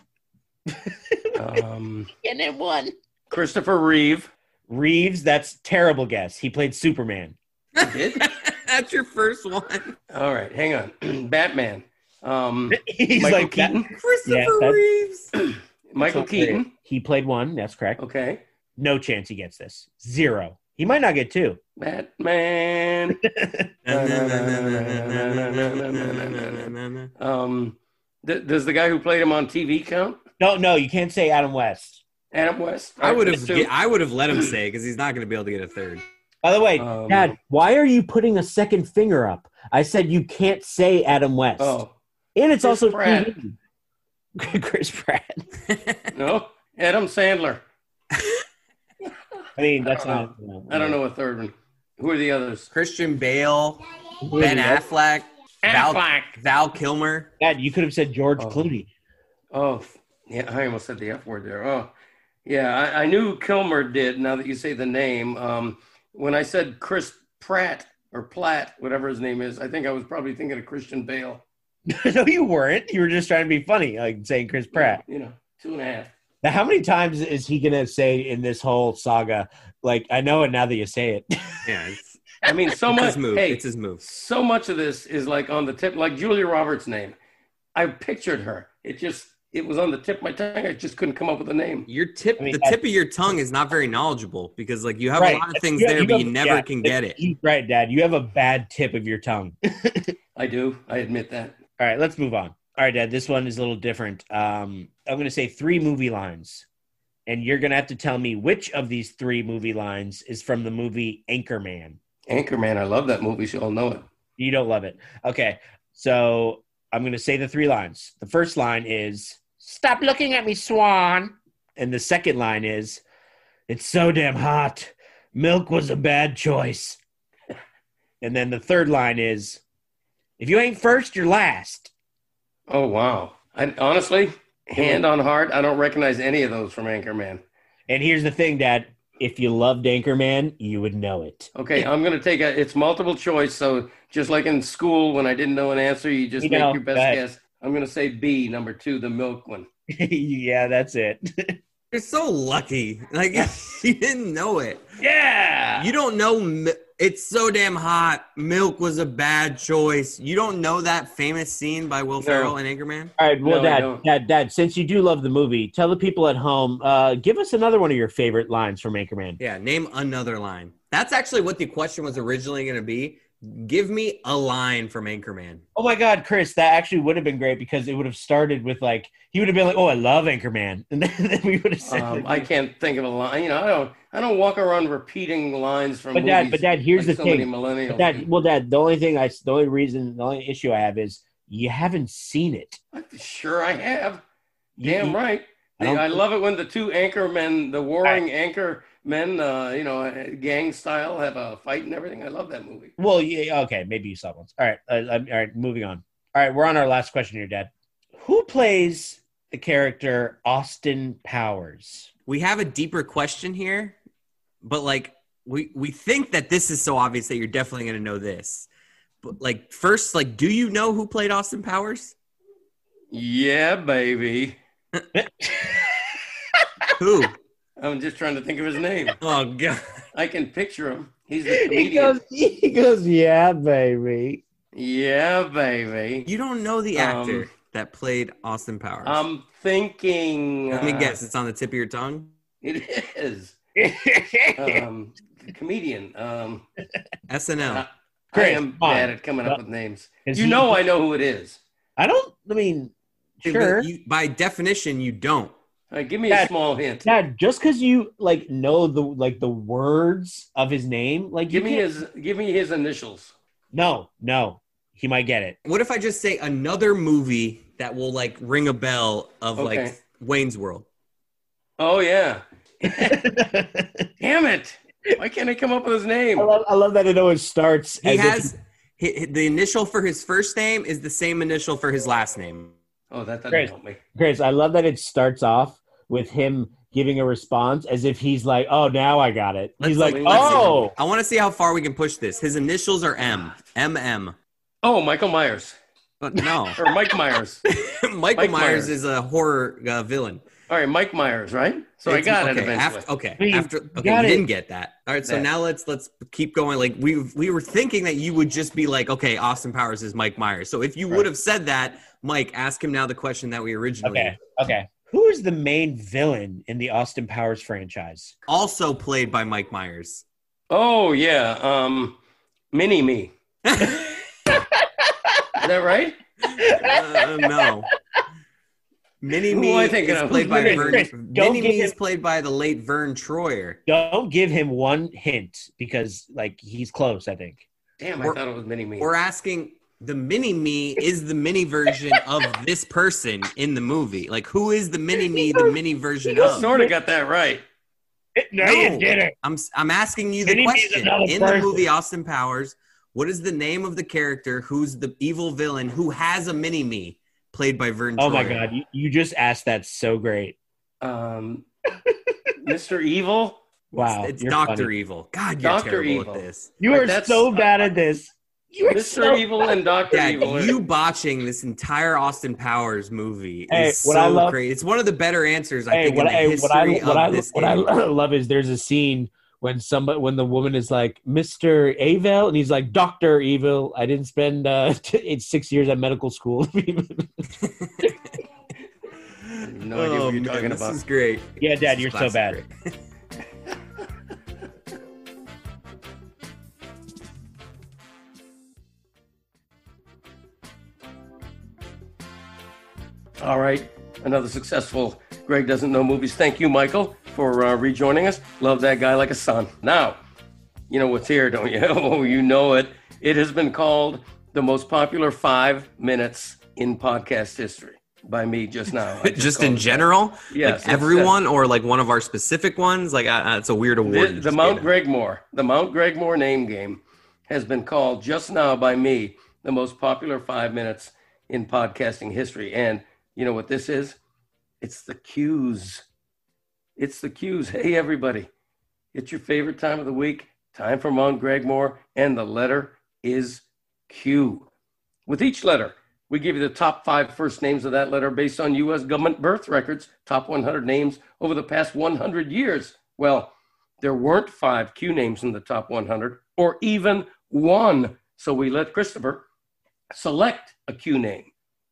Um, and then one. Christopher Reeve. Reeves, that's terrible guess. He played Superman. He did? That's your first one. All right, hang on. Batman. Um, He's Michael like Keaton. that- Christopher Yeah, Reeves. Michael Keaton. He played one. That's correct. Okay. No chance he gets this. Zero. He might not get two. Batman. um, th- does the guy who played him on T V count? No, no, you can't say Adam West. Adam West. I would have. That's two. I would have let him say because he's not going to be able to get a third. By the way, Um, Dad, why are you putting a second finger up? I said you can't say Adam West. Oh, and it's Chris also Pratt. T V. Chris Pratt. no, Adam Sandler. I mean, that's I not. don't You know, I don't know a third one. Who are the others? Christian Bale, Who are Ben the others? Affleck, Val, Affleck. Val Kilmer. Dad, you could have said George Oh. Clooney. Oh, yeah, I almost said the F word there. Oh, yeah, I, I knew Kilmer did. Now that you say the name, um, when I said Chris Pratt or Platt, whatever his name is, I think I was probably thinking of Christian Bale. No, you weren't. You were just trying to be funny, like saying Chris Pratt. You know, two and a half. Now, how many times is he going to say in this whole saga, like, I know it now that you say it? Yeah, it's, I mean, so it's much. his move. Hey, It's his move. so much of this is like on the tip, like Julia Roberts' name. I pictured her. It just, it was on the tip of my tongue. I just couldn't come up with a name. Your tip, I mean, the I- tip of your tongue is not very knowledgeable because, like, you have Right. a lot of things You- there, you but have- you never yeah, can get it. you- Right, Dad. You have a bad tip of your tongue. I do. I admit that. All right, let's move on. All right, Dad, this one is a little different. Um, I'm going to say three movie lines, and you're going to have to tell me which of these three movie lines is from the movie Anchorman. Anchorman. I love that movie. So you'll know it. You don't love it. Okay, so I'm going to say the three lines. The first line is, "Stop looking at me, Swan." And the second line is, "It's so damn hot. Milk was a bad choice." And then the third line is, "If you ain't first, you're last." Oh, wow. I honestly, hand on heart, I don't recognize any of those from Anchorman. And here's the thing, Dad. If you loved Anchorman, you would know it. Okay, I'm going to take a, it's multiple choice. So just like in school, when I didn't know an answer, you just You make know, your best go ahead. guess. I'm going to say B, number two, the milk one. Yeah, that's it. You're so lucky. Like, you didn't know it. Yeah. You don't know. mi- It's so damn hot. Milk was a bad choice. You don't know that famous scene by Will Ferrell in Anchorman? All right, well, No, I Dad, don't. Dad, Dad, since you do love the movie, tell the people at home, uh, give us another one of your favorite lines from Anchorman. Yeah, name another line. That's actually what the question was originally going to be. Give me a line from Anchorman. Oh my God, Chris, that actually would have been great because it would have started with like he would have been like, "Oh, I love Anchorman," and then, then we would have said, Um, I can't think of a line. You know, I don't. I don't walk around repeating lines from. But Dad, movies but Dad, here's like the so many thing. millennials. But Dad, well, Dad, the only thing I, the only reason, the only issue I have is you haven't seen it. Sure, I have. You- Damn you- right. I I, don't- I love it when the two anchor men, the warring anchor men, uh, you know, gang style, have a fight and everything. I love that movie. Well, yeah, okay, maybe you saw it once. All right, uh, all right, moving on. All right, we're on our last question here, Dad. Who plays the character Austin Powers? We have a deeper question here, but like we we think that this is so obvious that you're definitely going to know this. But like first, like, do you know who played Austin Powers? Yeah, baby. Who? I'm just trying to think of his name. Oh god. I can picture him. He's the He comedian. goes, he goes, yeah, baby. Yeah, baby. You don't know the actor Um, that played Austin Powers. I'm thinking. Let me uh, guess. It's on the tip of your tongue. It is. Um, the comedian. Um, S N L. I, I Chris, am come on. bad at coming up Well, with names. is You he- know I know who it is. I don't. I mean, But sure. you- by definition, you don't. All right, give me Dad- a small hint. Dad, just because you like know the like the words of his name, like Give you me can't- his. Give me his initials. No, no, he might get it. What if I just say another movie that will like ring a bell of Okay. like Wayne's World? Oh yeah. Damn it! Why can't I come up with his name? I love, I love that it always starts. He as if- has hi- hi- the initial for his first name is the same initial for his last name. Oh, that doesn't Great. help me. Chris, I love that it starts off with him giving a response as if he's like, oh, now I got it. Let's He's like, let's see. oh. I want to see how far we can push this. His initials are M. M M. Oh, Michael Myers. But no. Or Mike Myers. Michael Mike Myers, Myers. is a horror uh, villain. All right, Mike Myers, right? So I It's- got okay, it eventually. After, okay, Wait, after you okay, got you it. didn't get that. All right, so Yeah. now let's let's keep going. Like we we were thinking that you would just be like, okay, Austin Powers is Mike Myers. So if you Right. would have said that, Mike, ask him now the question that we originally Okay, okay. Who is the main villain in the Austin Powers franchise? also played by Mike Myers. Oh, yeah. Um, Mini Me. Is that right? Uh, no. Mini Who Me am I thinking is of? played by Chris, Vern. Chris, don't Mini give Me is him- played by the late Vern Troyer. Don't give him one hint because, like, he's close, I think. Damn, I We're- thought it was Mini Me. We're asking the Mini Me is the mini version of this person in the movie. Like, who is the Mini Me, the mini version I of? sort of got that right. No, No. you didn't. I'm I'm asking you the Mini Me is question. another In the person. movie Austin Powers, what is the name of the character who's the evil villain who has a Mini Me played by Vern Oh, my Troyer? God. You, you just asked that so great. Um, Mister Evil? Wow. It's you're Doctor funny. Evil. God, you're Doctor terrible Evil. at this. You Like, are that's- so bad at this. You are Mister so Evil and Doctor Dad, Evil. you botching this entire Austin Powers movie Hey, is what so I love- great. It's one of the better answers I Hey, think what, in the hey, history what I of what I this what I game. love is there's a scene when somebody when the woman is like Mister Avil and he's like Doctor Evil. I didn't spend uh, t- it's six years at medical school. no idea Oh, what you're man, talking this about. is great. Yeah, Dad, This you're is so classic bad. great. All right, another successful Greg Doesn't Know Movies. Thank you, Michael, for uh, rejoining us. Love that guy like a son. Now, you know what's here, don't you? Oh, you know it. It has been called the most popular five minutes in podcast history by me just now. I Just called in it that. general, Yes, like everyone, or like one of our specific ones. Like uh, it's a weird award. The, you the just Mount gave him. Gregmore, the Mount Gregmore name game has been called just now by me the most popular five minutes in podcasting history. And you know what this is? It's the Q's. It's the Q's. Hey, everybody. It's your favorite time of the week. Time for Mount Gregmore. And the letter is Q. With each letter, we give you the top five first names of that letter based on U S government birth records, top one hundred names over the past one hundred years. Well, there weren't five Q names in the top one hundred, or even one. So we let Christopher select a Q name.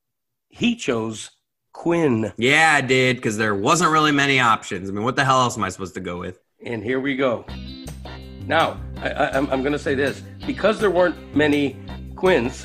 He chose Quinn. Yeah, I did, because there wasn't really many options. I mean, what the hell else am I supposed to go with? And here we go. Now, I, I, I'm, I'm going to say this. Because there weren't many Quinns,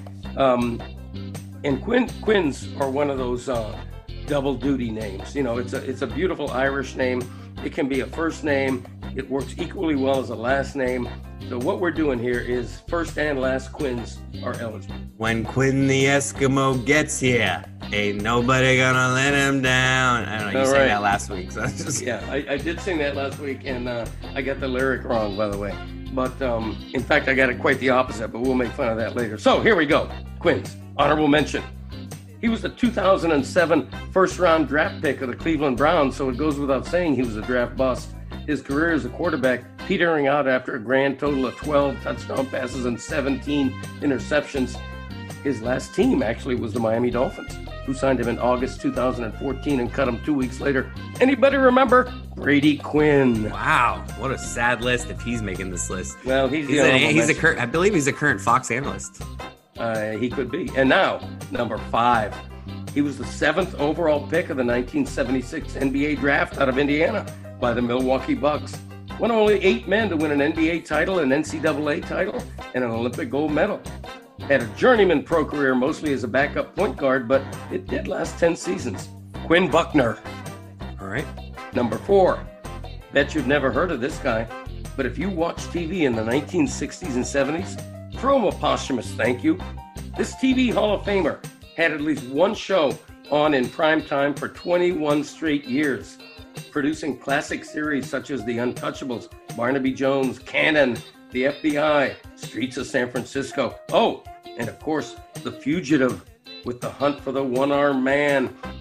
um, and Quinn, Quinns are one of those uh, double duty names. You know, it's a, it's a beautiful Irish name. It can be a first name. It works equally well as a last name. So what we're doing here is first and last Quinns are eligible. When Quinn the Eskimo gets here, ain't nobody gonna let him down. I don't know, you All sang right. that last week, so it's just Yeah, I, I did sing that last week, and uh, I got the lyric wrong, by the way. But um, in fact, I got it quite the opposite, but we'll make fun of that later. So here we go. Quinns, honorable mention. He was the two thousand seven first-round draft pick of the Cleveland Browns, so it goes without saying he was a draft bust. His career as a quarterback petering out after a grand total of twelve touchdown passes and seventeen interceptions. His last team actually was the Miami Dolphins, who signed him in August two thousand fourteen and cut him two weeks later. Anybody remember Brady Quinn? wow, what a sad list if he's making this list. Well, he's the He's, a, honorable he's a mention. current, I believe he's a current Fox analyst. Uh, he could be. And now, number five. He was the seventh overall pick of the nineteen seventy-six N B A draft out of Indiana by the Milwaukee Bucks. One of only eight men to win an N B A title, an N C double A title, and an Olympic gold medal. Had a journeyman pro career mostly as a backup point guard, but it did last ten seasons. Quinn Buckner. All right. Number four. Bet you've never heard of this guy, but if you watched T V in the nineteen sixties and seventies, throw him a posthumous thank you. This T V Hall of Famer had at least one show on in prime time for twenty-one straight years, producing classic series such as The Untouchables, Barnaby Jones, Cannon, The F B I, Streets of San Francisco. Oh, and of course, The Fugitive with The Hunt for the One-Armed Man.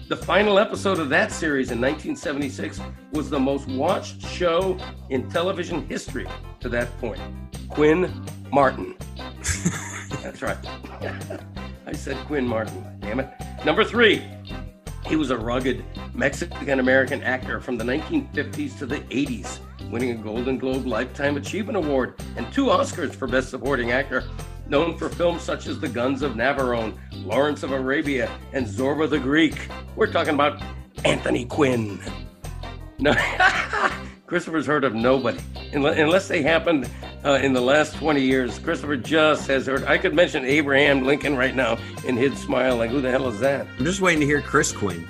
The final episode of that series in nineteen seventy-six was the most watched show in television history to that point. Quinn Martin. That's right. I said Quinn Martin, damn it. Number three, he was a rugged Mexican-American actor from the nineteen fifties to the eighties, winning a Golden Globe Lifetime Achievement Award and two Oscars for Best Supporting Actor, known for films such as The Guns of Navarone, Lawrence of Arabia, and Zorba the Greek. We're talking about Anthony Quinn. No, Christopher's heard of nobody. Unless they happened uh, in the last twenty years, Christopher just has heard. I could mention Abraham Lincoln right now, and he'd smile like, who the hell is that? I'm just waiting to hear Chris Quinn.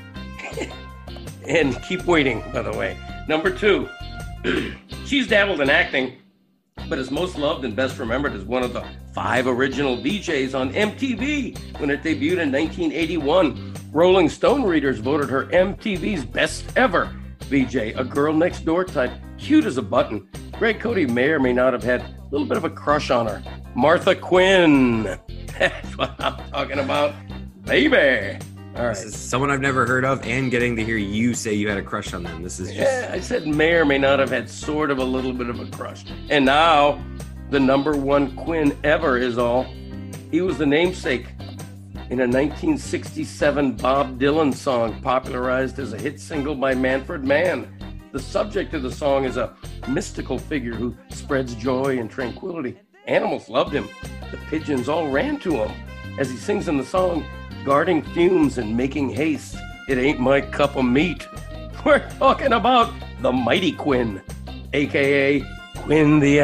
And keep waiting, by the way. Number two, she's dabbled in acting, but is most loved and best remembered as one of the five original V Js on M T V when it debuted in nineteen eighty-one. Rolling Stone readers voted her M T V's best ever V J, a girl next door type, cute as a button. Greg Cody may or may not have had a little bit of a crush on her. Martha Quinn. That's what I'm talking about, baby. All right. This is someone I've never heard of, and getting to hear you say you had a crush on them. This is just... Yeah, I said may or may not have had sort of a little bit of a crush. And now, the number one Quinn ever is all. He was the namesake in a nineteen sixty-seven Bob Dylan song popularized as a hit single by Manfred Mann. The subject of the song is a mystical figure who spreads joy and tranquility. Animals loved him. The pigeons all ran to him. As he sings in the song, guarding fumes and making haste, it ain't my cup of meat. We're talking about the mighty Quinn, a k a. Quinn the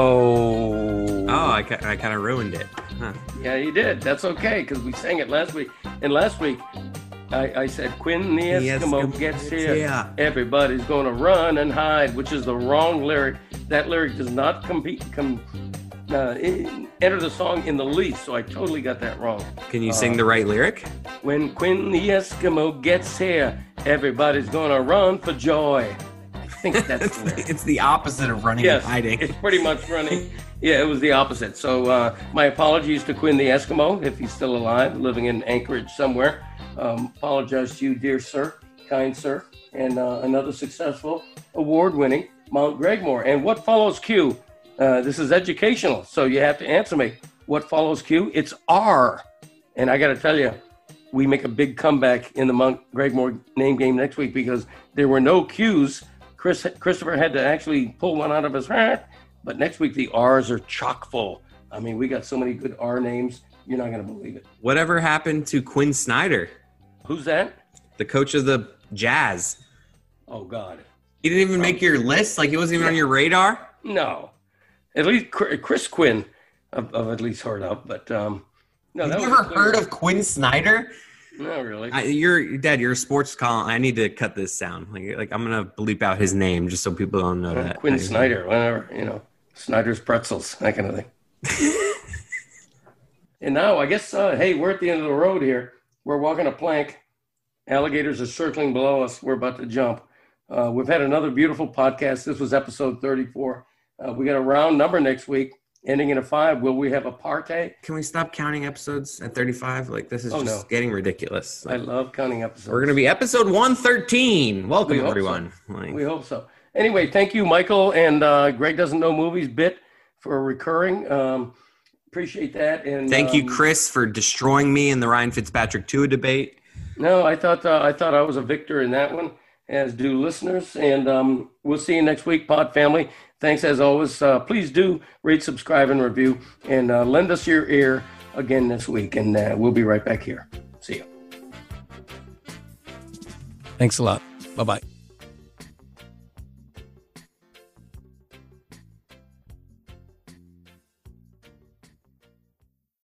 Eskimo. Oh, I, I kind of ruined it. Huh. Yeah, you did. That's okay, because we sang it last week. And last week, I, I said, Quinn the Eskimo, Eskimo gets here. Yeah. Everybody's going to run and hide, which is the wrong lyric. That lyric does not compete, com, uh, enter the song in the least, so I totally got that wrong. Can you uh, sing the right lyric? When Quinn the Eskimo gets here, everybody's going to run for joy. I think that's the It's the opposite of running yes, and hiding. It's pretty much running. Yeah, it was the opposite. So uh, my apologies to Quinn the Eskimo, if he's still alive, living in Anchorage somewhere. Um, apologize to you, dear sir, kind sir, and uh, another successful award-winning Mount Gregmore. And what follows Q? Uh, this is educational, so you have to answer me. What follows Q? It's R. And I got to tell you, we make a big comeback in the Mount Gregmore name game next week because there were no Q's. Chris, Christopher had to actually pull one out of his hat, but next week the R's are chock full. I mean, we got so many good R names, you're not going to believe it. Whatever happened to Quinn Snyder? Who's that? The coach of the Jazz. Oh, God. He didn't even make your list? Like he wasn't even on your radar? No. At least Chris Quinn, I've, I've at least heard of, but um, no. You've that never was heard of Quinn Snyder? No, really. I, you're Dad. You're a sports column. I need to cut this sound. Like, like I'm gonna bleep out his name just so people don't know uh, that. Quinn Snyder, whatever, you know, Snyder's pretzels, that kind of thing. And now, I guess, uh, hey, we're at the end of the road here. We're walking a plank. Alligators are circling below us. We're about to jump. Uh, we've had another beautiful podcast. This was episode thirty-four. Uh, we got a round number next week, ending in a five. Will we have a party? Can we stop counting episodes at thirty-five? Like, this is oh, just no. getting ridiculous. Like, I love counting episodes. We're going to be episode one thirteen. Welcome, we everyone. So. Like, we hope so. Anyway, thank you, Michael, and uh, Greg Doesn't Know Movies bit for recurring. Um, appreciate that. And thank um, you, Chris, for destroying me in the Ryan Fitzpatrick Tua debate. No, I thought uh, I thought I was a victor in that one, as do listeners. And um, we'll see you next week, Pod Family. Thanks as always. Uh, please do rate, subscribe, and review, and uh, lend us your ear again this week. And uh, we'll be right back here. See you. Thanks a lot. Bye bye.